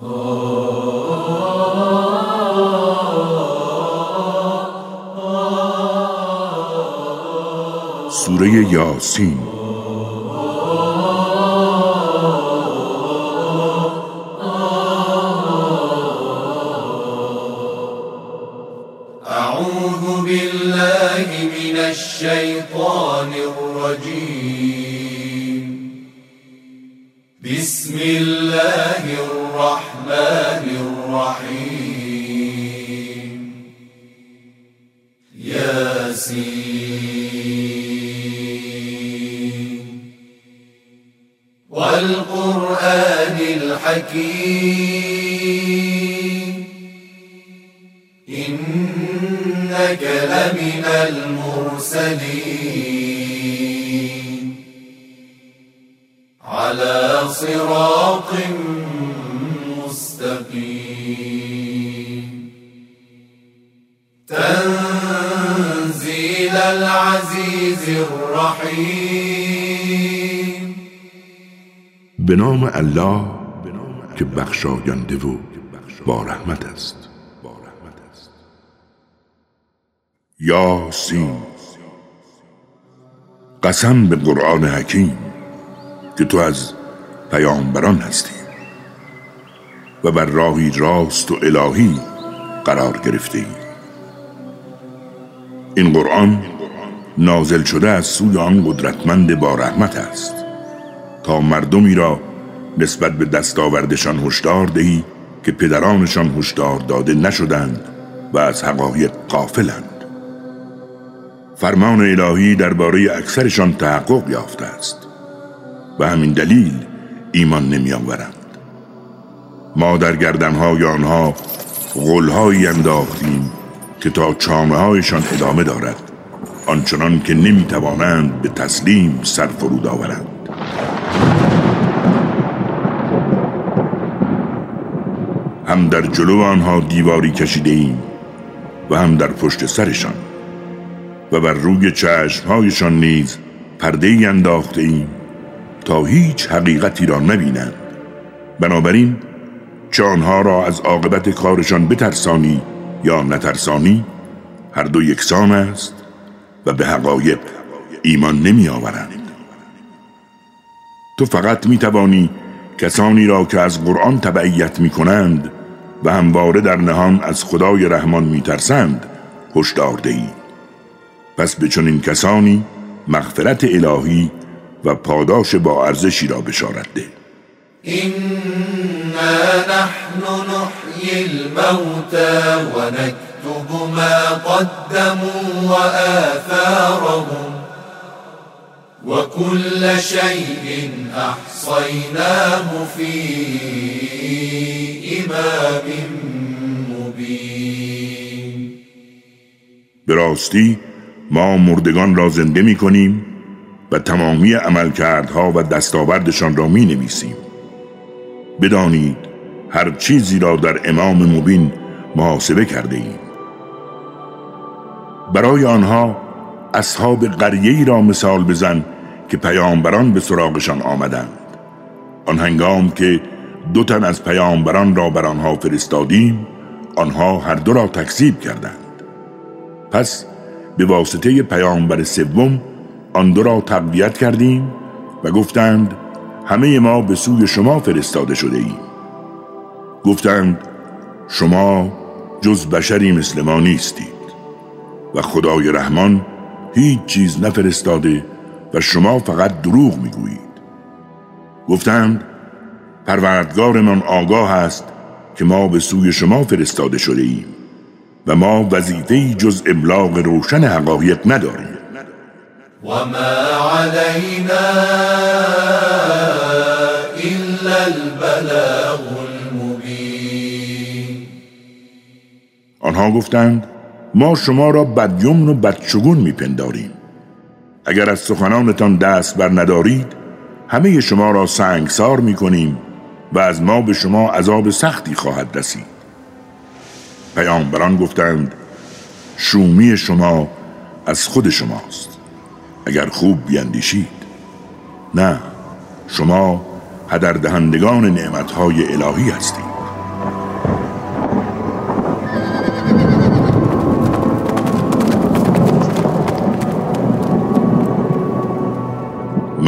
سوره یاسین. اعوذ بالله من الشیطان الرجیم. بسم الله الرحمن الرحیم. یاسین والقرآن الحکیم. إنك لمن المرسلين على صراط مستقيم. تنزيل العزيز الرحيم. به نام الله که بخشاینده و با رحمت است. یاسین. قسم به قرآن حکیم که تو از پیامبران هستی و بر راهی راست و الهی قرار گرفته ای. این قرآن نازل شده از سوی آن قدرتمند با رحمت است تا مردمی را نسبت به دستاوردشان هشدار دهی که پدرانشان هشدار داده نشدند و از حقایق غافلند. فرمان الهی درباره اکثرشان تحقق یافته است و همین دلیل ایمان نمی آورند. ما در گردنهای آنها غلهایی انداختیم که تا چانه هایشان ادامه دارد، آنچنان که نمی توانند به تسلیم سر فرود آورند. هم در جلو آنها دیواری کشیده ایم و هم در پشت سرشان و بر روی چشمهایشان نیز پرده‌ای انداخته ایم تا هیچ حقیقتی را نبینند. بنابراین چه آنها را از عاقبت کارشان بترسانی یا نترسانی، هر دو یکسان است و به حقایق ایمان نمی آورند. تو فقط می توانی کسانی را که از قرآن تبعیت می کنند و همواره در نهان از خدای رحمان می ترسند هشدار دهی. پس به چنین کسانی مغفرت الهی و پاداش با ارزشی را بشارت ده. إنا نحن نحيي الموتى ونكتب ما قدموا وآثارهم وكل شيء أحصيناه في إمام مبين. به راستی ما مردگان را زنده می کنیم و تمامی عملکردها و دستاوردشان را می نویسیم. بدانید هر چیزی را در امام مبین محاسبه کرده ایم. برای آنها اصحاب قریه‌ای را مثال بزن که پیامبران به سراغشان آمدند. آن هنگام که 2 تن از پیامبران را بر آنها فرستادیم، آنها هر دو را تکذیب کردند. پس به واسطه پیامبر سوم آن 2 را تقویت کردیم و گفتند همه ما به سوی شما فرستاده شده ایم. گفتند شما جز بشری مثل ما نیستید و خدای رحمان هیچ چیز نفرستاده و شما فقط دروغ میگویید. گفتند پروردگارمان آگاه است که ما به سوی شما فرستاده شده ایم و ما وظیفه‌ای جز ابلاغ روشن حقایق نداریم. وما علينا إلا البلاغ المبين. آنها گفتند ما شما را بدیمن و بدشگون میپنداریم. اگر از سخنانتان دست بر ندارید همه شما را سنگسار میکنیم و از ما به شما عذاب سختی خواهد رسید. پیامبران گفتند شومی شما از خود شماست اگر خوب بیندیشید. نه، شما هدر دهندگان نعمتهای الهی هستید.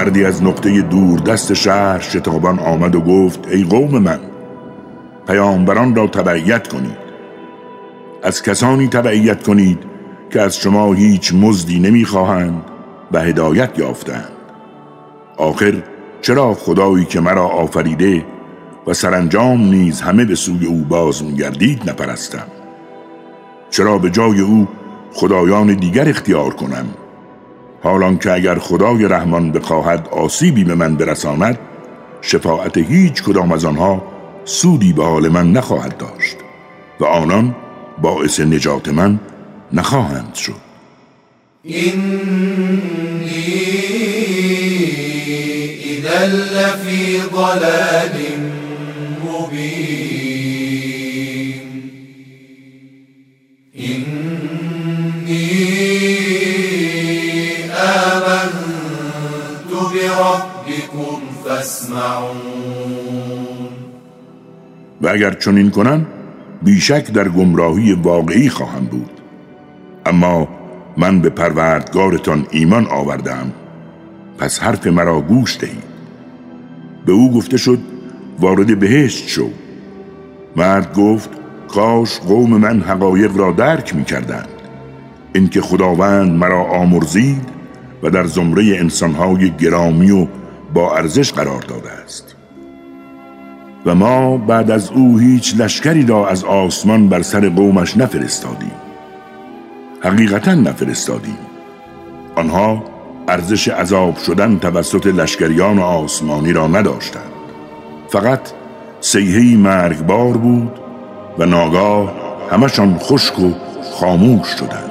مردی از نقطه دور دست شهر شتابان آمد و گفت: ای قوم من، پیامبران را تبعیت کنید. از کسانی تبعیت کنید که از شما هیچ مزدی نمیخواهند و هدایت یافتند. آخر چرا خدایی که مرا آفریده و سرانجام نیز همه به سوی او باز می‌گردید نپرستم؟ چرا به جای او خدایان دیگر اختیار کنم، حالان که اگر خدای رحمان بخواهد آسیبی به من برساند، شفاعت هیچ کدام از آنها سودی به حال من نخواهد داشت و آنان باعث نجات من نخواهند شد. اینی اذا لفی ضلال مبین اینی آمنت بربکم فاسمعون. و اگر چنین کنم بیشک در گمراهی واقعی خواهم بود. اما من به پروردگارتان ایمان آوردم، پس حرف مرا گوش دهید. به او گفته شد وارد بهشت شو. مرد گفت کاش قوم من حقایق را درک می کردند. اینکه خداوند مرا آمرزید و در زمره انسانهای گرامی و با ارزش قرار داده است. و ما بعد از او هیچ لشکری را از آسمان بر سر قومش نفرستادیم. حقیقتا نفرستادیم. آنها ارزش عذاب شدن توسط لشکریان آسمانی را نداشتند. فقط صیحه‌ای مرگبار بود و ناگاه همشان خشک و خاموش شدند.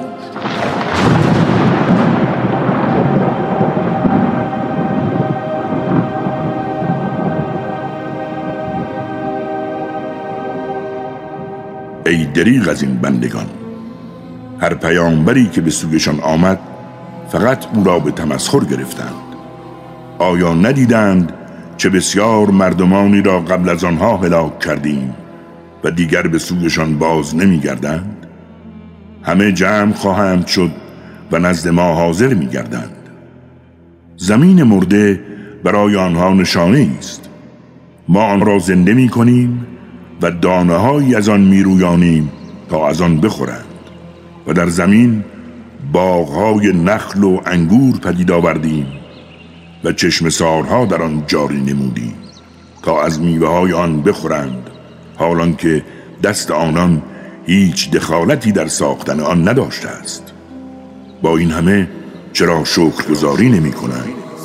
ای دریغ از این بندگان، هر پیامبری که به سویشان آمد فقط او را به تمسخر گرفتند. آیا ندیدند چه بسیار مردمانی را قبل از آنها هلاک کردیم و دیگر به سویشان باز نمی گردند؟ همه جمع خواهند شد و نزد ما حاضر می گردند. زمین مرده برای آنها نشانه است. ما آن را زنده می کنیم و دانه هایی از آن می رویانیم تا از آن بخورند و در زمین باغ‌های نخل و انگور پدید آوردیم و چشمه‌سارها در آن جاری نمودیم تا از میوه‌های آن بخورند، حالان که دست آنان هیچ دخالتی در ساختن آن نداشته است. با این همه چرا شکرگزاری نمی‌کنند؟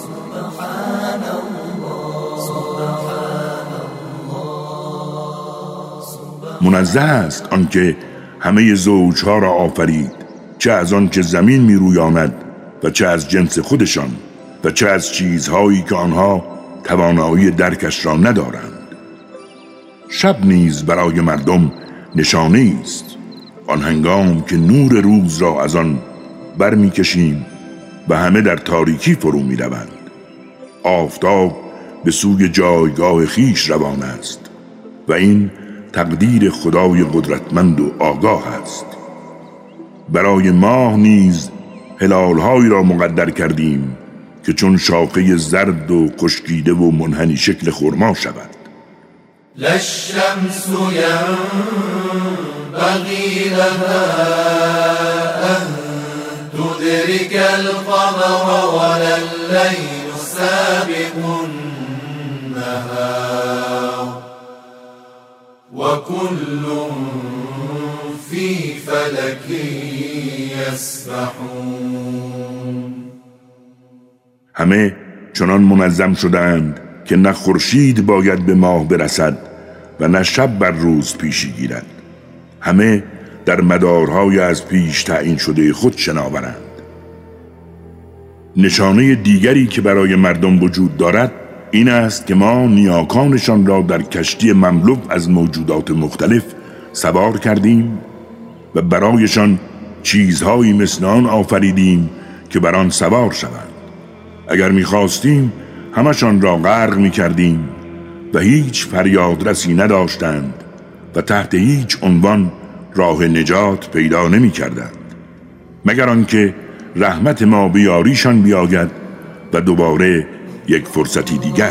منزه است آنکه همه زوجها را آفرید، چه از آن که زمین می رویاند و چه از جنس خودشان و چه از چیزهایی که آنها توانایی درکش را ندارند. شب نیز برای مردم نشانه است، آن هنگام که نور روز را از آن بر می کشیم و همه در تاریکی فرو می روند. آفتاب به سوی جایگاه خیش روان است و این تقدیر خدای قدرتمند و آگاه است. برای ماه نیز هلالهایی را مقدر کردیم که چون شاخه زرد و خشکیده و منحنی شکل خرما شود. للشمس ينبغي لها أن تدرك القمر ولا الليل سابق النهار وكل في فلك يسبحون. همه چنان منظم شدند که نه خورشید باید به ماه برسد و نه شب بر روز پیشی گیرد. همه در مدارهای از پیش تعیین شده خود شناورند. نشانه دیگری که برای مردم وجود دارد این است که ما نیاکانشان را در کشتی مملو از موجودات مختلف سوار کردیم و برایشان چیزهایی مثل آن آفریدیم که بر آن سوار شوند. اگر می‌خواستیم همشان را غرق می‌کردیم و هیچ فریادرسی نداشتند و تحت هیچ عنوان راه نجات پیدا نمی‌کردند، مگر آنکه رحمت ما به یاریشان بیاید و دوباره یک فرصتی دیگر.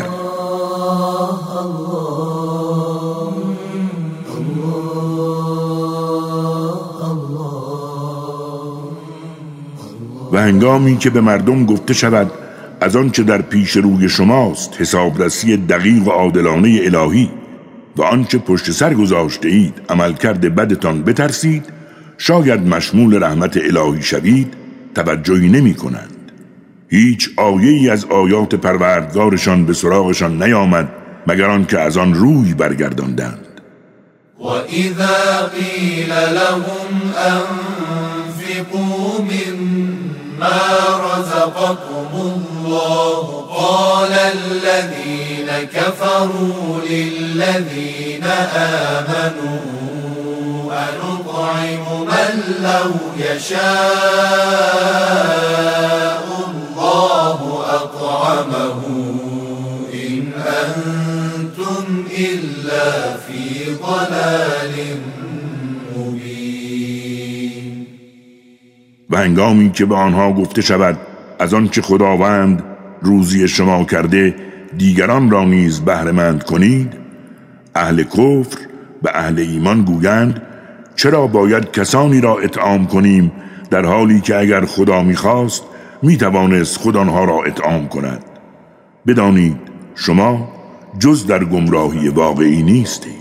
و هنگامی که به مردم گفته شود از آنچه در پیش روی شماست حسابرسی دقیق و عادلانه الهی و آنچه پشت سر گذاشته اید عملکرد بدتان بترسید، شاید مشمول رحمت الهی شوید، توجهی نمی کنند. هیچ آیه‌ای از آیات پروردگارشان به سراغشان نیامد مگر آنکه از آن روی برگرداندند. و اذا قیل لهم انفقوا مما رزقكم الله قال الذين كفروا للذين آمنوا أنطعم من لو يشاء الله أطعمه إن أنتم إلا في ضلال مبين. و هنگامی که به آنها گفته شود از آنچه خداوند روزی شما کرده دیگران را نیز بهره‌مند کنید، اهل کفر به اهل ایمان گویند چرا باید کسانی را اطعام کنیم در حالی که اگر خدا می‌خواست می‌توانست خود آنها را اطعام کند. بدانید شما جز در گمراهی واقعی نیستید.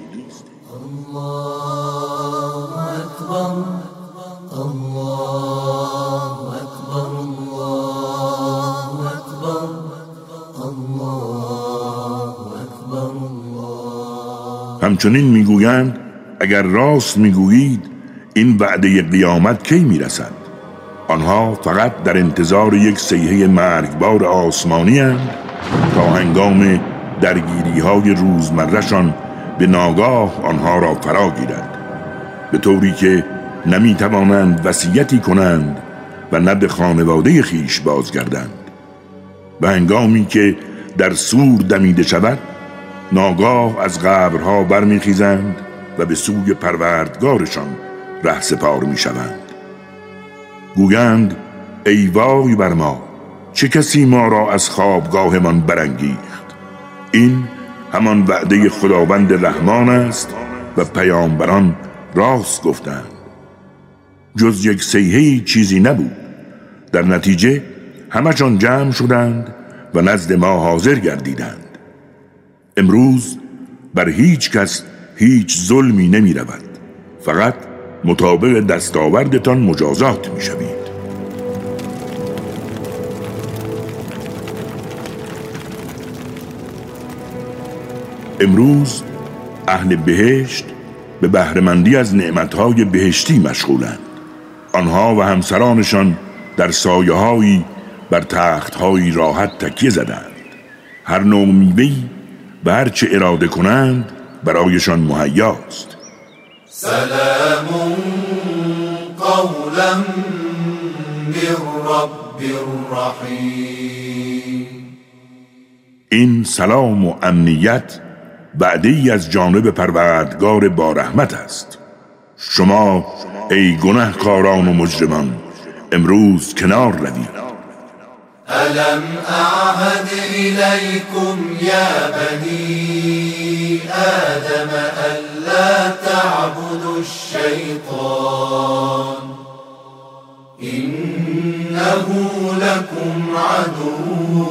همچنین میگویند اگر راست میگویید این وعده قیامت کی میرسد؟ آنها فقط در انتظار یک صیحه مرگبار آسمانی اند تا هنگام درگیری های روزمره‌شان به ناگاه آنها را فرا گیرد، به طوری که نمیتوانند وصیتی کنند و نه به خانواده خیش بازگردند. و هنگامی که در صور دمیده شود ناگاه از قبرها برمیخیزند و به سوی پروردگارشان رهسپار میشوند. گویند ای وای بر ما، چه کسی ما را از خوابگاهمان برانگیخت. این همان وعده خداوند رحمان است و پیامبران راست گفتند. جز یک صیحه‌ای چیزی نبود. در نتیجه همشان جمع شدند و نزد ما حاضر گردیدند. امروز بر هیچ کس هیچ ظلمی نمی رود، فقط مطابق دستاوردتان مجازات می شوید. امروز اهل بهشت به بهره‌مندی از نعمتهای بهشتی مشغولند. آنها و همسرانشان در سایه‌هایی بر تخت‌هایی راحت تکیه زدند. هر نوع میوه‌ای و هر چه اراده کنند برایشان مهیاست. سلام قولا من رب رحیم. این سلام و امنیت وعده‌ای از جانب پروردگار با رحمت است. شما ای گناهکاران و مجرمان امروز کنار روید. ألم أعهد إليكم يا بني آدم ألا تعبدوا الشيطان إنه لكم عدو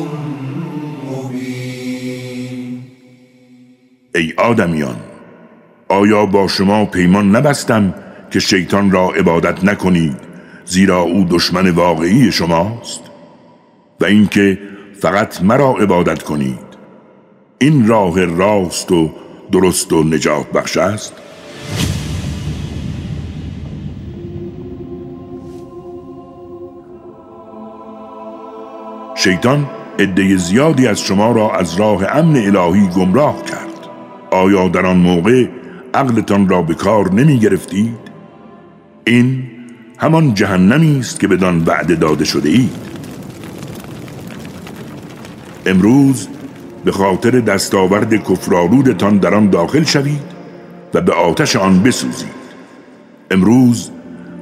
مبين. ای آدمیان، آیا با شما پیمان نبستم که شیطان را عبادت نکنید زیرا او دشمن واقعی شماست؟ و اینکه فقط مرا عبادت کنید. این راه راست و درست و نجات بخش است. شیطان عده زیادی از شما را از راه امن الهی گمراه کرد. آیا در آن موقع عقلتان را به کار نمی گرفتید؟ این همان جهنمی است که بدان وعده داده شده اید. امروز به خاطر دستاورد کفرآلودتان در آن داخل شوید و به آتش آن بسوزید. امروز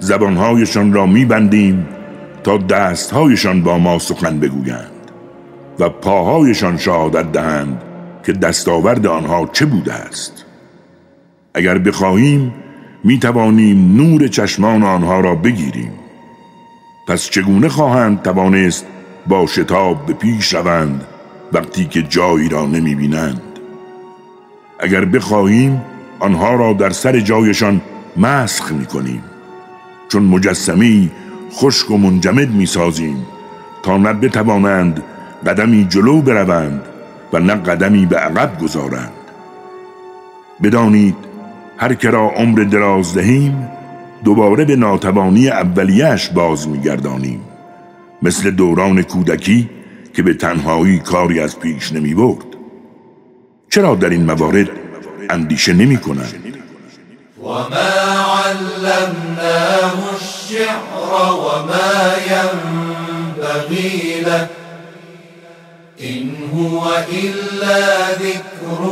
زبانهایشان را می‌بندیم تا دستهایشان با ما سخن بگویند. و پاهایشان شهادت دهند که دستاورد آنها چه بوده است. اگر بخواهیم می توانیم نور چشمان آنها را بگیریم. پس چگونه خواهند توانست با شتاب به پیش روند وقتی که جایی را نمی بینند؟ اگر بخواهیم آنها را در سر جایشان مسخ می کنیم، چون مجسمه‌ای خشک و منجمد می سازیم تا نه بتوانند قدمی جلو بروند و نه قدمی به عقب گذارند. بدانید هر که را عمر دراز دهیم دوباره به ناتوانی اولیه‌اش باز می‌گردانیم، مثل دوران کودکی که به تنهایی کاری از پیش نمی‌برد. چرا در این موارد اندیشه نمی‌کنند؟ وما علمناه الشعر وما ينبغي له إن هو إلا ذكر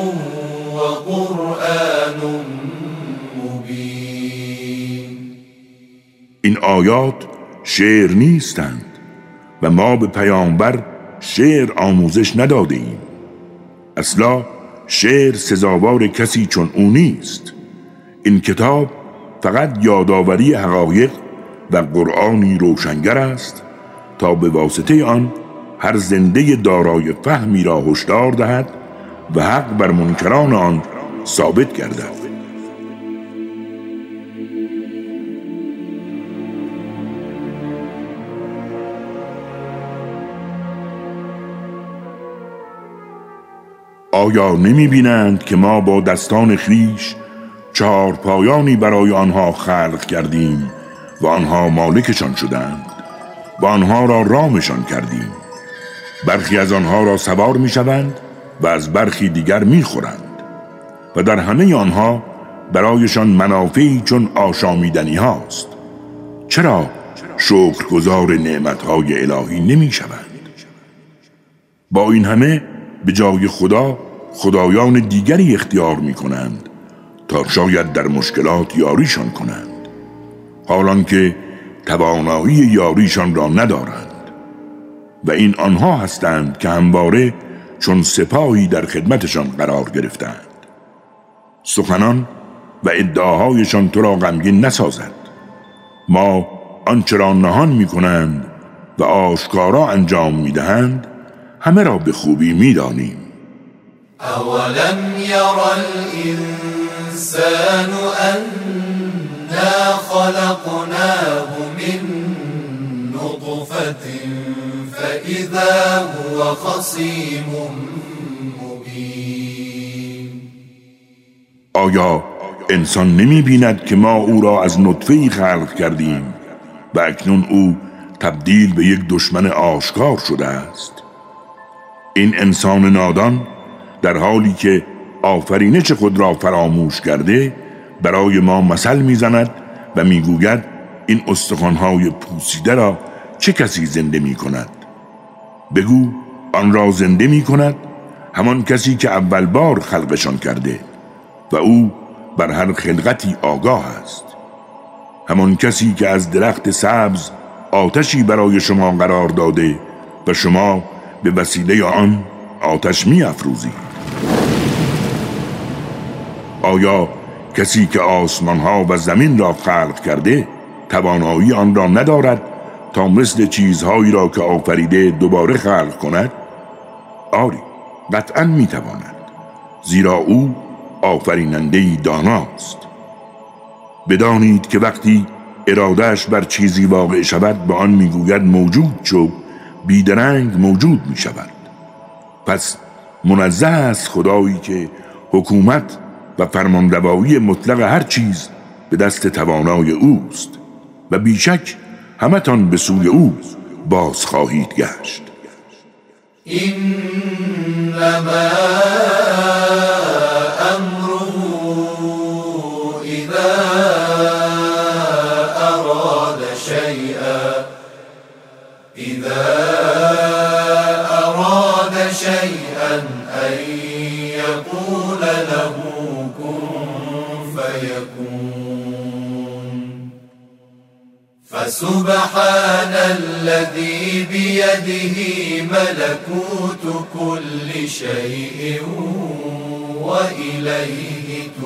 وقرآن مبين. این آیات شعر نیستند و ما به پیامبر شعر آموزش نداده ایم. اصلا شعر سزاوار کسی چون او نیست. این کتاب فقط یادآوری حقایق و قرآنی روشنگر است تا به واسطه آن هر زنده دارای فهمی را هشدار دهد و حق بر منکران آن ثابت گردد. آیا نمی بینند که ما با دستان خویش 4 پایانی برای آنها خلق کردیم و آنها مالکشان شدند و آنها را رامشان کردیم؟ برخی از آنها را سوار می شوند و از برخی دیگر می خورند و در همه آنها برایشان منافعی چون آشامیدنی هاست. چرا شکرگزار نعمتهای الهی نمی شوند؟ با این همه به جای خدا خدایان دیگری اختیار می کنند تا شاید در مشکلات یاریشان کنند، حالان که توانایی یاریشان را ندارند. و این آنها هستند که همواره چون سپاهی در خدمتشان قرار گرفتند. سخنان و ادعاهایشان تو را غمگین نسازد. ما آنچه را نهان می کنند و آشکارا انجام می دهند همه را به خوبی می دانیم. اولم یر الانسان انا خلقناه من نطفة فاذا هو خصیم مبین. آیا انسان نمی بیند که ما او را از نطفه‌ای خلق کردیم و اکنون او تبدیل به یک دشمن آشکار شده است؟ این انسان نادان در حالی که آفرینش خود را فراموش کرده برای ما مثل میزند و میگوید این استخوان‌های پوسیده را چه کسی زنده می کند؟ بگو آن را زنده می کند همان کسی که اول بار خلقشان کرده و او بر هر خلقتی آگاه است. همان کسی که از درخت سبز آتشی برای شما قرار داده و شما به وسیله آن آتش می افروزید. آیا کسی که آسمانها و زمین را خلق کرده توانایی آن را ندارد تا مثل چیزهایی را که آفریده دوباره خلق کند؟ آری، قطعاً می تواند، زیرا او آفریننده‌ای داناست. بدانید که وقتی ارادهش بر چیزی واقع شود به آن میگوید موجود شو، بیدرنگ موجود می شود. پس منزه است خدایی که حکومت و فرمانروایی مطلق هر چیز به دست توانای اوست و بیشک همتان به سوی او باز خواهید گشت. انما امره اذا اراد شيئا ان يقول له كن فيكون فسبحان الذي بيده ملكوت كل شيء وإليه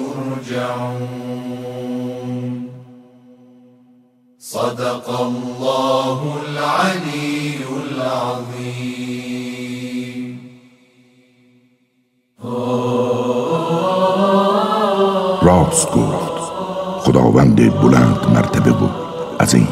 ترجعون. صدق الله العلي العظيم. راست گفت خداوند بلند مرتبه و عظیم.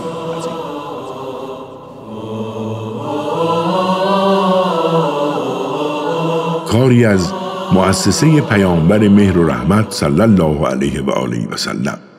کاری از مؤسسه پیامبر مهر و رحمت صلی الله علیه و آله و سلم.